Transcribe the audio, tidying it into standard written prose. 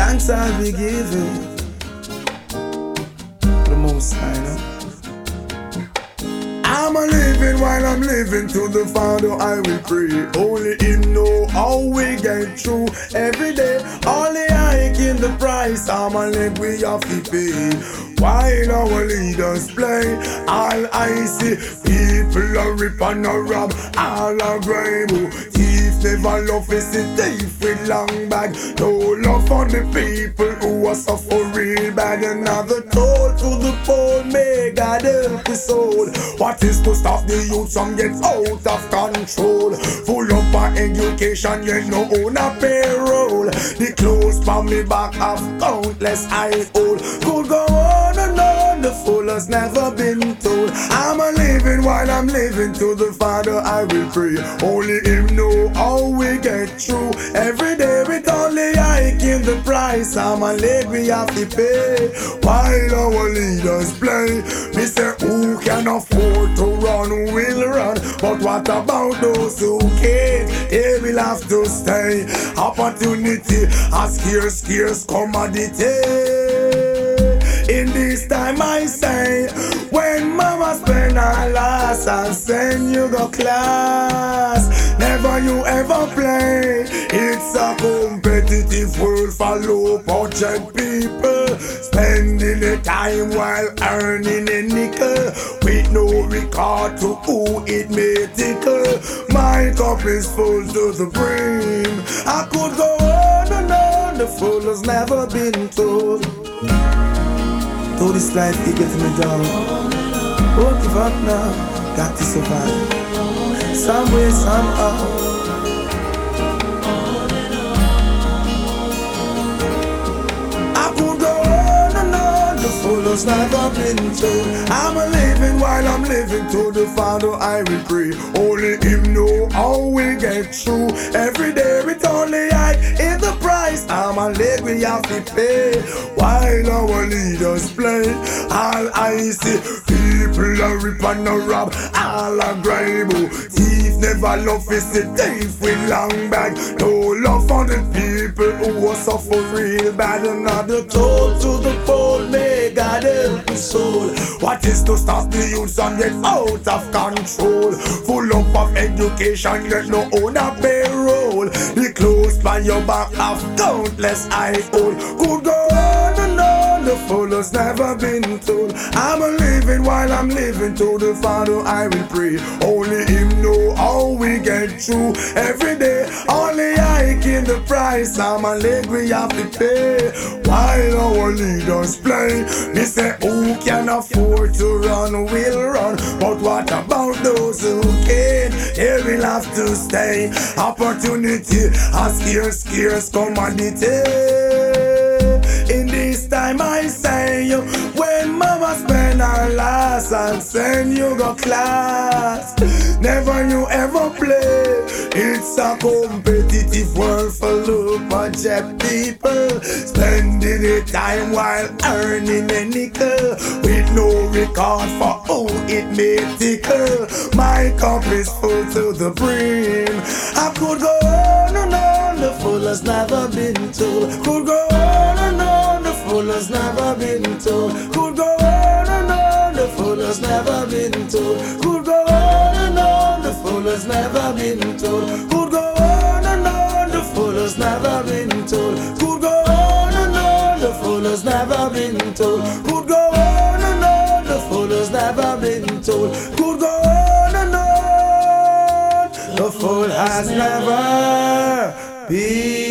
Thanks I'll be giving the Most High. I'm a living while I'm living, to the Father I will pray. Only Him know how we get through every day. Only I in the price, I'm a leg we have to pay. While our leaders play, all I see, people are rip and a rob, all are grave. Thief never love is a thief with long bag. No love for the people who are suffer real bad. Another toll to the poor, may God help his soul. What is to stop the youth from get out of control? Full up on education, yet no own a payroll. The clothes from me back have countless eye hole. Could go on and on, the fool has never been told. I'm a living while I'm living, to the Father I will pray. Only Him know how we get through every day. With only I in the price, I'm a leg we have to pay. While our leaders play, me say who can afford to run will run, but what about those who can't? They will have to stay. Opportunity a scarce commodity. In this time I say, when mama spend her last and send you go class, never you ever play. It's a competitive world for low budget people, spending the time while earning a nickel, with no regard to who it may tickle. My cup is full to the brim. I could go on and on, the fool has never been told. Though this life keep getting me down, won't give up now, got to survive. Some way, somehow. I could go on and on, the fool has never been told. I'm a living while I'm living, to the Father I will pray. Only Him know how we get through every day. With only I in the price, I'm a leg we have to pay. While our leaders play, all I see, people are rip and a rob, all are grave. Thief never love is a thief with long bag. No love for the people who are suffer real bad. Another toll to the poor, may God help his soul. What is to stop the youths and get out of control? Full up of education, yet no own a payroll. The clothes by your back have countless eye hole. Could go on and on, the fool has never been told. I'm a living while I'm living, to the Father I will pray. Only Him know how we get through every day. Only I in the price, I'm a leg we have to pay. While our leaders play, me say who can afford to run will run, but what about those who can't? They will have to stay. Opportunity a scarce commodity. In this time I say, when mama spend her last and send you go class, never you ever play. It's a competitive world for low budget people, spending the time while earning a nickel, with no regard for who it may tickle. My cup is full to the brim. I could go on and on, the fool has never been told. Could go on and on, the fool has never been told. Could go on and on, the fool has never been told. Could go on and on, the fool has never been told. Could go on and on, the fool has never been told. Could go on and on, the fool has never been told. Could go on and on, the fool has never been told. Could go on and on, the fool has never been